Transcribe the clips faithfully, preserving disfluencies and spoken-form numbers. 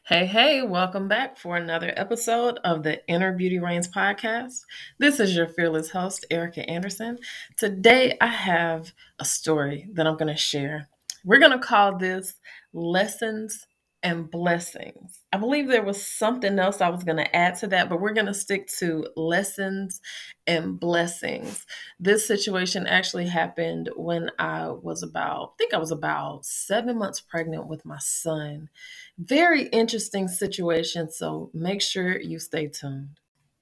Hey, hey, welcome back for another episode of the Inner Beauty Reigns podcast. This is your fearless host, Erica Anderson. Today, I have a story that I'm going to share. We're going to call this Lessons and Blessings. I believe there was something else I was going to add to that, but we're going to stick to Lessons and Blessings. This situation actually happened when I was about, I think I was about seven months pregnant with my son. Very interesting situation, so make sure you stay tuned.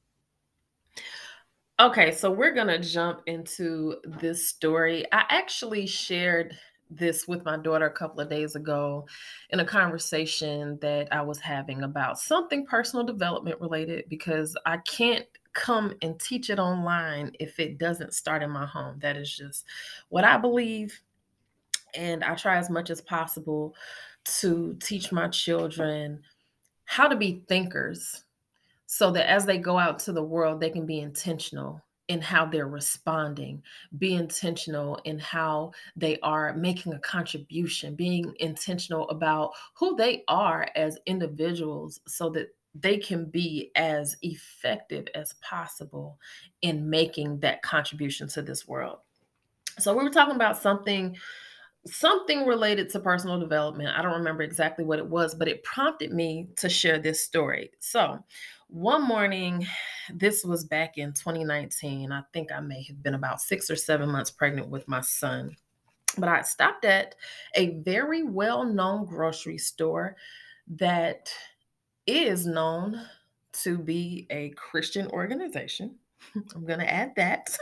Okay, so we're going to jump into this story. I actually shared this with my daughter a couple of days ago in a conversation that I was having about something personal development related because I can't come and teach it online if it doesn't start in my home. That is just what I believe, and I try as much as possible to teach my children how to be thinkers so that as they go out to the world, they can be intentional in how they're responding, be intentional in how they are making a contribution, being intentional about who they are as individuals so that they can be as effective as possible in making that contribution to this world. So we were talking about something something related to personal development. I don't remember exactly what it was, but it prompted me to share this story. So, one morning, this was back in twenty nineteen. I think I may have been about six or seven months pregnant with my son. But I stopped at a very well known grocery store that is known to be a Christian organization. I'm going to add that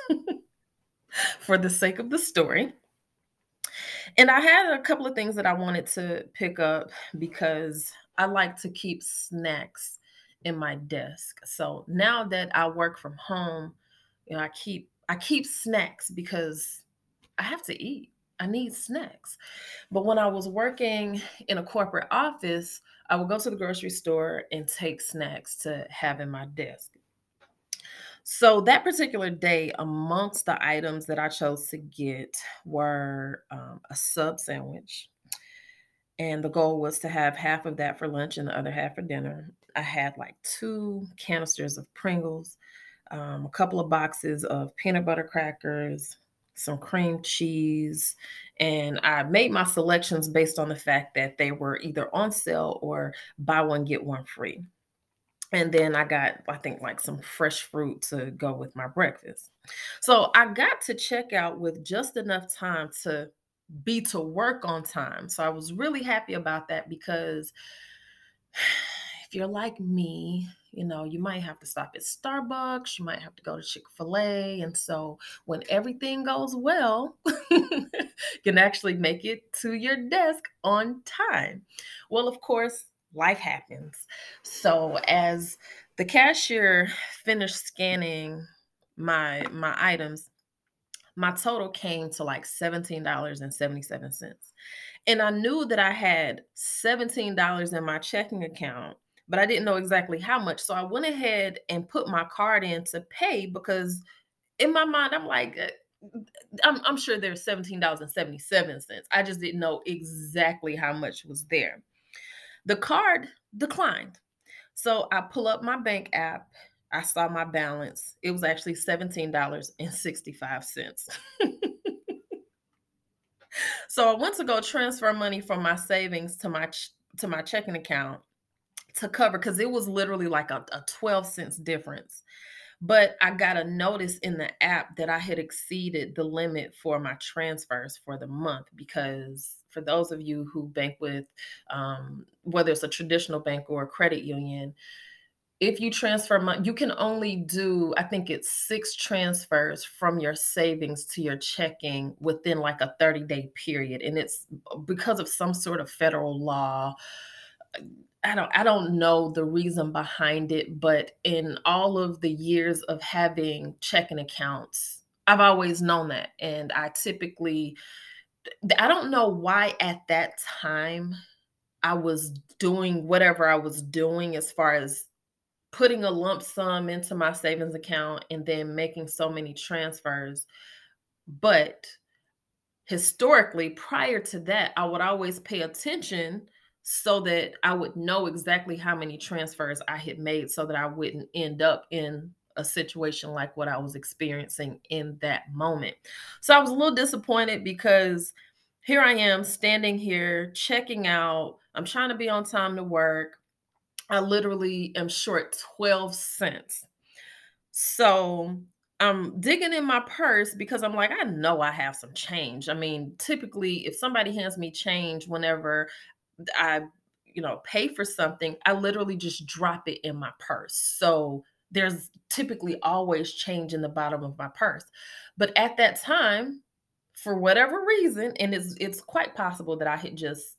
for the sake of the story. And I had a couple of things that I wanted to pick up because I like to keep snacks in my desk. So now that I work from home, you know, I keep I keep snacks because I have to eat. I need snacks. But when I was working in a corporate office, I would go to the grocery store and take snacks to have in my desk. So that particular day, amongst the items that I chose to get were um, a sub sandwich, and the goal was to have half of that for lunch and the other half for dinner. I had like two canisters of Pringles, um, a couple of boxes of peanut butter crackers, some cream cheese, and I made my selections based on the fact that they were either on sale or buy one get one free. And then I got, I think, like some fresh fruit to go with my breakfast. So I got to check out with just enough time to be to work on time. So I was really happy about that because if you're like me, you know, you might have to stop at Starbucks, you might have to go to Chick-fil-A. And so when everything goes well, you can actually make it to your desk on time. Well, of course, life happens. So as the cashier finished scanning my my items, my total came to like seventeen dollars and seventy-seven cents. And I knew that I had seventeen dollars in my checking account, but I didn't know exactly how much. So I went ahead and put my card in to pay because in my mind, I'm like, uh, I'm, I'm sure there's seventeen dollars and seventy-seven cents. I just didn't know exactly how much was there. The card declined. So I pull up my bank app. I saw my balance. It was actually seventeen dollars and sixty-five cents. So I went to go transfer money from my savings to my ch- to my checking account to cover because it was literally like a, a twelve cents difference. But I got a notice in the app that I had exceeded the limit for my transfers for the month because for those of you who bank with um, whether it's a traditional bank or a credit union, if you transfer money, you can only do, I think it's six transfers from your savings to your checking within like a thirty day period. And it's because of some sort of federal law. I don't I don't know the reason behind it, but in all of the years of having checking accounts, I've always known that. And I typically I don't know why at that time I was doing whatever I was doing as far as putting a lump sum into my savings account and then making so many transfers. But historically, prior to that, I would always pay attention so that I would know exactly how many transfers I had made so that I wouldn't end up in a situation like what I was experiencing in that moment. So I was a little disappointed because here I am standing here checking out. I'm trying to be on time to work. I literally am short twelve cents. So I'm digging in my purse because I'm like, I know I have some change. I mean, typically, if somebody hands me change whenever I, you know, pay for something, I literally just drop it in my purse. So there's typically always change in the bottom of my purse. But at that time, for whatever reason, and it's it's quite possible that I had just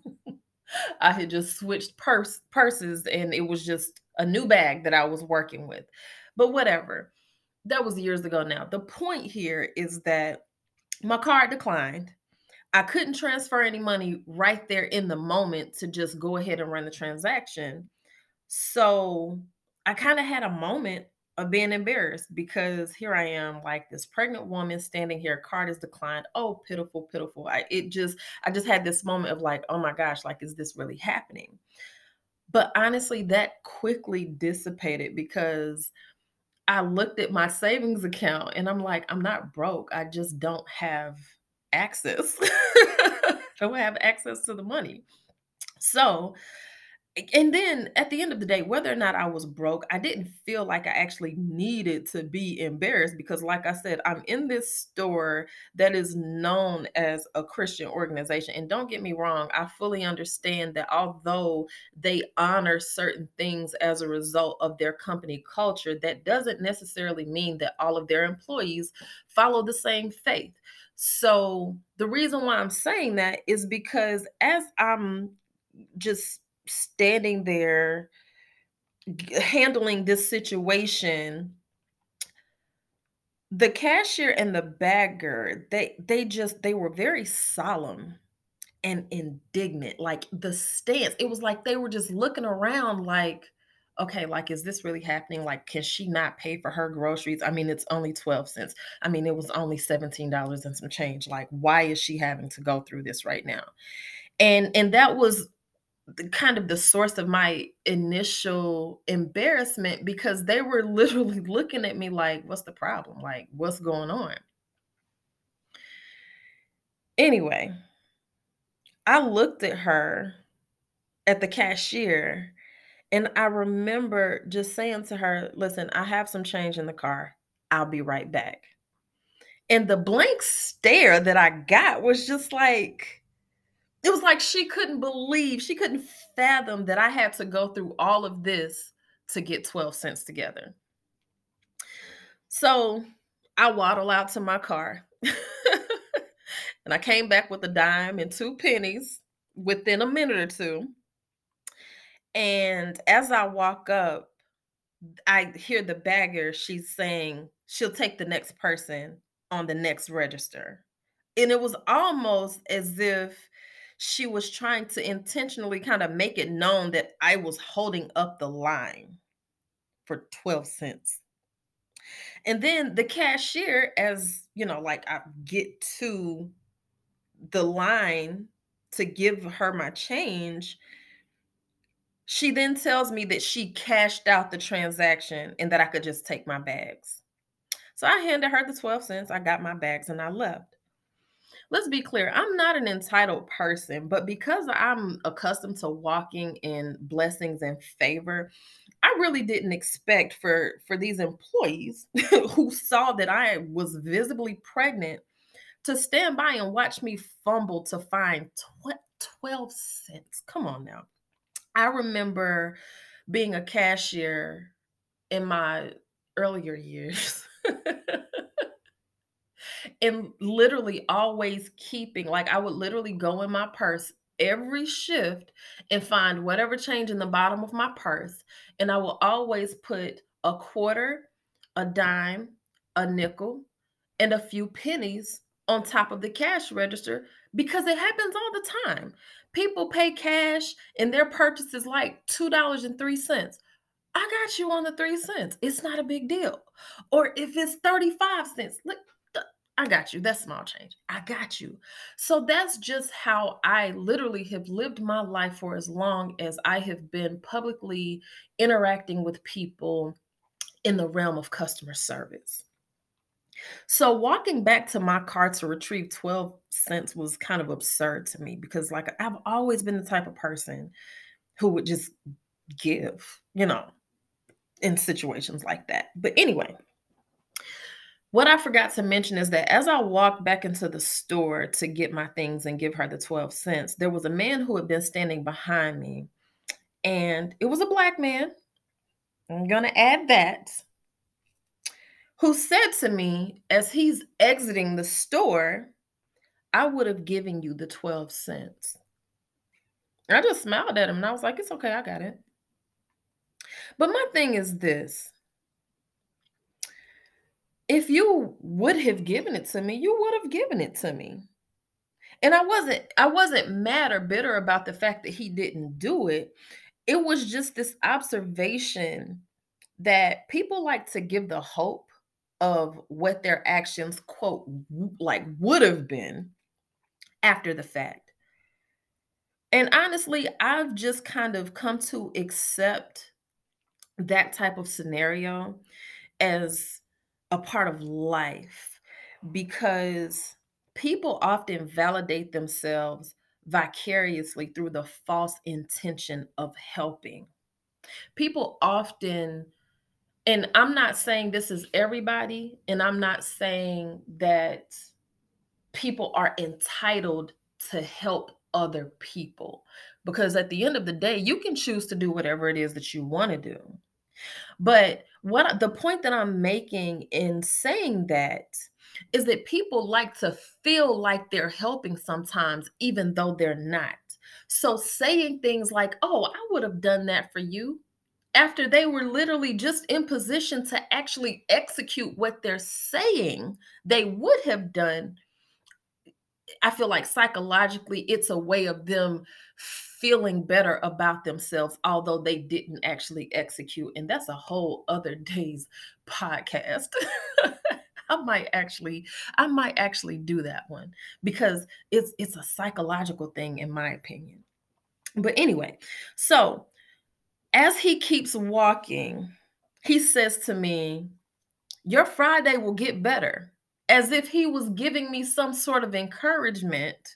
I had just switched purse purses and it was just a new bag that I was working with. But whatever. That was years ago now. The point here is that my card declined. I couldn't transfer any money right there in the moment to just go ahead and run the transaction. So I kind of had a moment of being embarrassed because here I am, like this pregnant woman standing here, card is declined. Oh, pitiful, pitiful. I it just I just had this moment of like, oh my gosh, like, is this really happening? But honestly, that quickly dissipated because I looked at my savings account and I'm like, I'm not broke. I just don't have access. Don't have access to the money. So, and then at the end of the day, whether or not I was broke, I didn't feel like I actually needed to be embarrassed because, like I said, I'm in this store that is known as a Christian organization. And don't get me wrong, I fully understand that although they honor certain things as a result of their company culture, that doesn't necessarily mean that all of their employees follow the same faith. So, the reason why I'm saying that is because as I'm just standing there g- handling this situation, the cashier and the bagger, they they just they were very solemn and indignant. Like the stance, it was like they were just looking around like, okay, like, is this really happening? Like, can she not pay for her groceries? I mean, it's only twelve cents. I mean, it was only seventeen dollars and some change. Like, why is she having to go through this right now? And and that was the kind of the source of my initial embarrassment because they were literally looking at me like, "What's the problem? Like, what's going on?" Anyway, I looked at her, at the cashier, and I remember just saying to her, "Listen, I have some change in the car. I'll be right back." And the blank stare that I got was just like, it was like she couldn't believe, she couldn't fathom that I had to go through all of this to get twelve cents together. So I waddle out to my car and I came back with a dime and two pennies within a minute or two. And as I walk up, I hear the bagger, she's saying she'll take the next person on the next register. And it was almost as if she was trying to intentionally kind of make it known that I was holding up the line for twelve cents. And then the cashier, as you know, like I get to the line to give her my change, she then tells me that she cashed out the transaction and that I could just take my bags. So I handed her the twelve cents, I got my bags, and I left. Let's be clear, I'm not an entitled person, but because I'm accustomed to walking in blessings and favor, I really didn't expect for for these employees who saw that I was visibly pregnant to stand by and watch me fumble to find tw- twelve cents. Come on now. I remember being a cashier in my earlier years and literally always keeping, like, I would literally go in my purse every shift and find whatever change in the bottom of my purse. And I will always put a quarter, a dime, a nickel, and a few pennies on top of the cash register because it happens all the time. People pay cash and their purchase is like two dollars and three cents. I got you on the three cents. It's not a big deal. Or if it's thirty-five cents, look, I got you. That's small change. I got you. So that's just how I literally have lived my life for as long as I have been publicly interacting with people in the realm of customer service. So walking back to my car to retrieve twelve cents was kind of absurd to me because, like, I've always been the type of person who would just give, you know, in situations like that. But anyway, what I forgot to mention is that as I walked back into the store to get my things and give her the twelve cents, there was a man who had been standing behind me, and it was a black man. I'm going to add that, who said to me as he's exiting the store, "I would have given you the twelve cents." I just smiled at him and I was like, "It's okay, I got it." But my thing is this: if you would have given it to me, you would have given it to me. And I wasn't I wasn't mad or bitter about the fact that he didn't do it. It was just this observation that people like to give the hope of what their actions, quote, w- like would have been after the fact. And honestly, I've just kind of come to accept that type of scenario as a part of life because people often validate themselves vicariously through the false intention of helping. People often, and I'm not saying this is everybody, and I'm not saying that people are entitled to help other people because at the end of the day, you can choose to do whatever it is that you want to do. But what the point that I'm making in saying that is that people like to feel like they're helping sometimes, even though they're not. So saying things like, "Oh, I would have done that for you," after they were literally just in position to actually execute what they're saying they would have done, I feel like psychologically it's a way of them feeling better about themselves, although they didn't actually execute. And that's a whole other day's podcast. I might actually, I might actually do that one because it's it's a psychological thing, in my opinion. But anyway, so as he keeps walking, he says to me, "Your Friday will get better," as if he was giving me some sort of encouragement.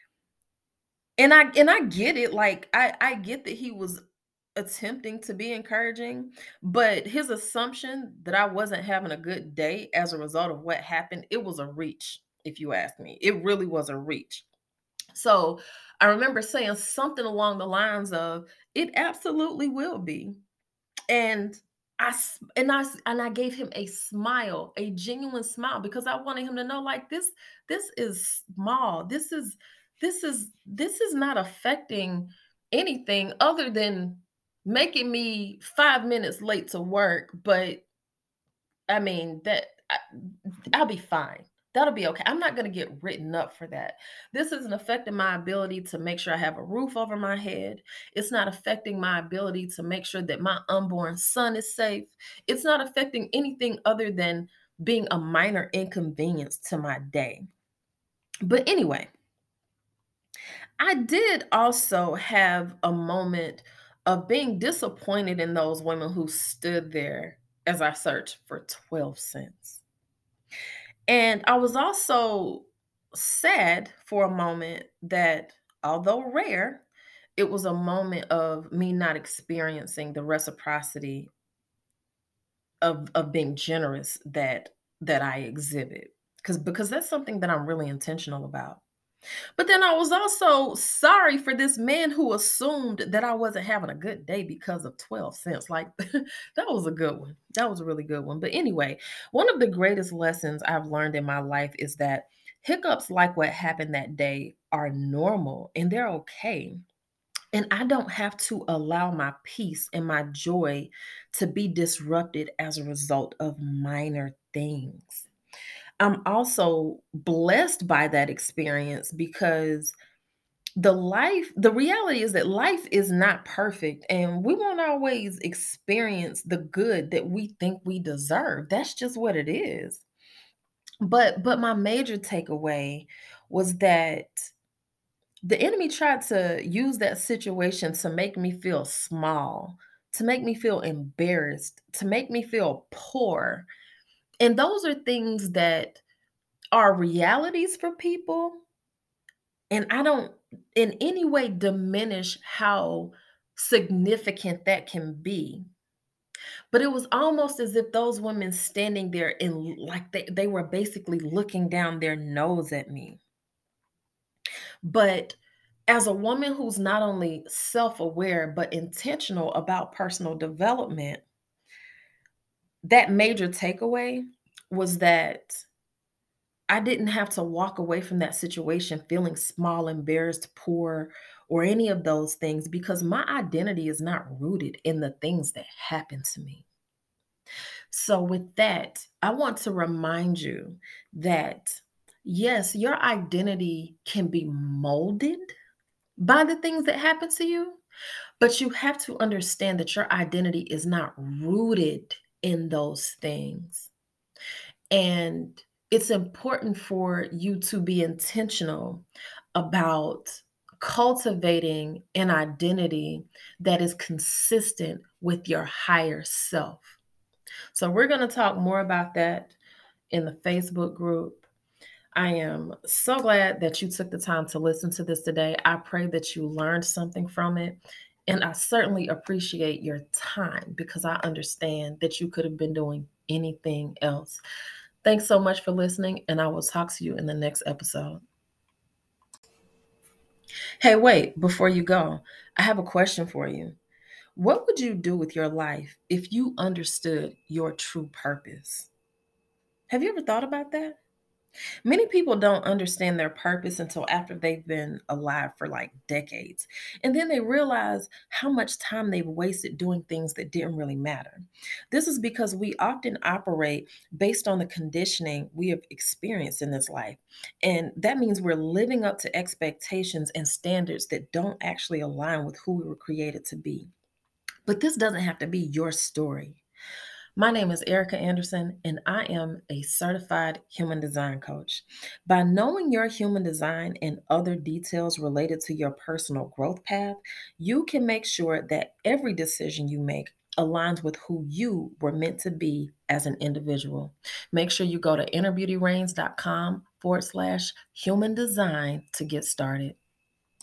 And I and I get it, like, I I get that he was attempting to be encouraging, but his assumption that I wasn't having a good day as a result of what happened, it was a reach, if you ask me. It really was a reach. So, I remember saying something along the lines of, "It absolutely will be." And I s and I s and I gave him a smile, a genuine smile, because I wanted him to know, like, this this is small. This is this is this is not affecting anything other than making me five minutes late to work, but I mean, that I I'll be fine. That'll be okay. I'm not gonna get written up for that. This isn't affecting my ability to make sure I have a roof over my head. It's not affecting my ability to make sure that my unborn son is safe. It's not affecting anything other than being a minor inconvenience to my day. But anyway, I did also have a moment of being disappointed in those women who stood there as I searched for twelve cents. And I was also sad for a moment that, although rare, it was a moment of me not experiencing the reciprocity of of being generous that that I exhibit. Cause because that's something that I'm really intentional about. But then I was also sorry for this man who assumed that I wasn't having a good day because of twelve cents. Like, that was a good one. That was a really good one. But anyway, one of the greatest lessons I've learned in my life is that hiccups like what happened that day are normal and they're okay. And I don't have to allow my peace and my joy to be disrupted as a result of minor things. I'm also blessed by that experience because the life the reality is that life is not perfect and we won't always experience the good that we think we deserve. That's just what it is. But but my major takeaway was that the enemy tried to use that situation to make me feel small, to make me feel embarrassed, to make me feel poor. And those are things that are realities for people. And I don't in any way diminish how significant that can be. But it was almost as if those women standing there and like they, they were basically looking down their nose at me. But as a woman who's not only self aware, but intentional about personal development, that major takeaway was that I didn't have to walk away from that situation feeling small, embarrassed, poor, or any of those things because my identity is not rooted in the things that happen to me. So, with that, I want to remind you that yes, your identity can be molded by the things that happen to you, but you have to understand that your identity is not rooted in those things. And it's important for you to be intentional about cultivating an identity that is consistent with your higher self. So, we're going to talk more about that in the Facebook group. I am so glad that you took the time to listen to this today. I pray that you learned something from it. And I certainly appreciate your time because I understand that you could have been doing anything else. Thanks so much for listening, and I will talk to you in the next episode. Hey, wait, before you go, I have a question for you. What would you do with your life if you understood your true purpose? Have you ever thought about that? Many people don't understand their purpose until after they've been alive for like decades. And then they realize how much time they've wasted doing things that didn't really matter. This is because we often operate based on the conditioning we have experienced in this life. And that means we're living up to expectations and standards that don't actually align with who we were created to be. But this doesn't have to be your story. My name is Erica Anderson, and I am a certified human design coach. By knowing your human design and other details related to your personal growth path, you can make sure that every decision you make aligns with who you were meant to be as an individual. Make sure you go to inner beauty reigns dot com forward slash human design to get started.